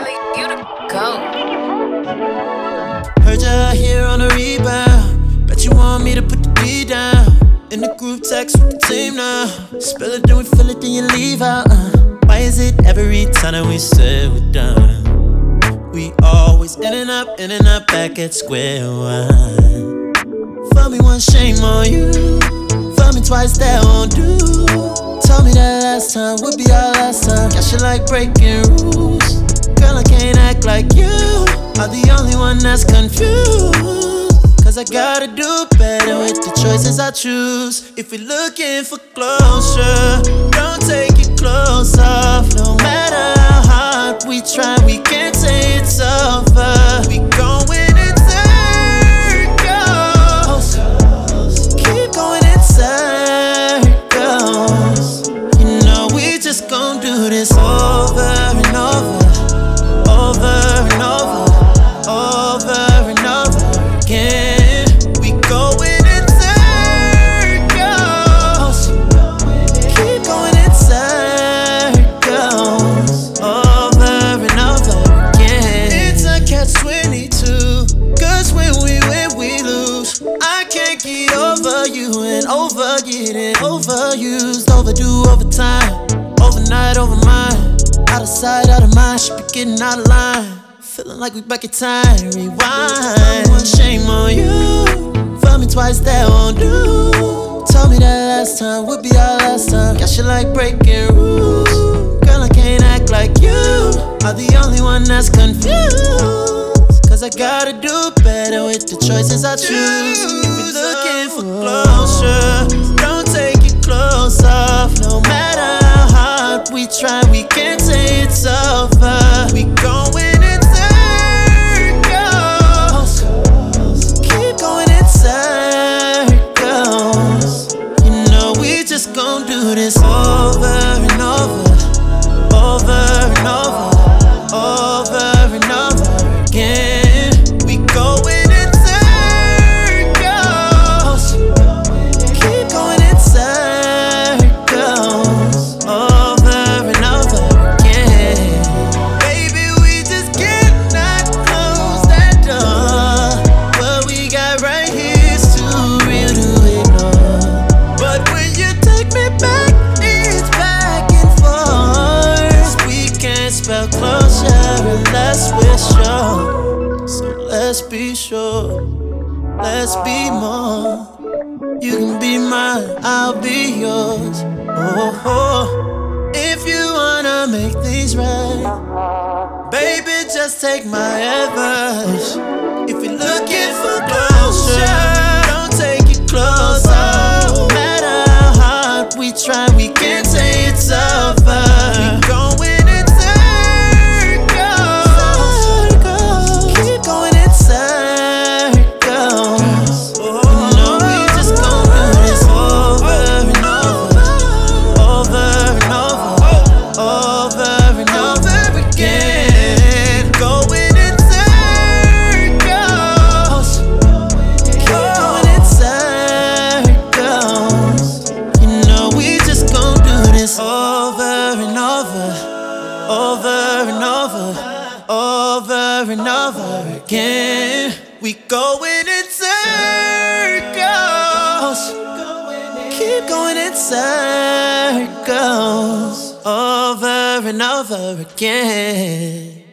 Kelly, you the GOAT. Heard you out here on a rebound. Bet you want me to put the D down. In the group text with the team now. Spill it, then we fill it, then you leave out. Why is it every time that we say we're done? We always in and up, back at square one. For me once, shame on you. For me twice, that won't do. Told me that last time would be our last time. Guess you like breaking rules. Girl, I can't act like you are the only one that's confused. Cause I gotta do better with the choices I choose. If we're looking for closure, don't take your clothes off. No matter how hard we try, we can't say it's over. We going in circles. Keep going in circles. You know we just gon' do this over and over. Over and over. Over and over again. We going in circles. Keep going in circles. Over and over again. It's a catch-22. Cause when we win, we lose. I can't get over you and over getting overused. Overdue overtime. Overnight over mine. Out of sight, out of mind. Should be getting out of line. Feeling like we back in time, rewind. One shame on you. For me twice, that won't do. Told me that last time would be our last time. Guess you like breaking rules. Girl, I can't act like you are the only one that's confused. Cause I gotta do better with the choices I choose. If you're looking for closure, don't take your clothes off. No matter how hard we try, we can't say it's over. We going in circles. Keep going in circles. You know we just gon' do this over and over. Over and over. Over and over again. We going in circles. Keep going in circles. Over and over again. Baby, we just cannot close that door. What we got right here is too real to ignore. But when you take me back, it's back and forth. We can't spell closure unless we're sure. So let's be sure. Let's be more. You can be mine, I'll be yours. Oh. If you wanna make things right, baby, just take my advice. If you're looking for closure, don't take your clothes off. No matter how hard we try, we can't say it's over. We going in circles. Keep going in circles. You know we just gon' do this over and over. Over and over. Over and over again. Going in circles. Keep going in circles. You know we just gon' do this over and over. Over and over. Over and over again. We going in circles. Keep going in circles. Over and over again.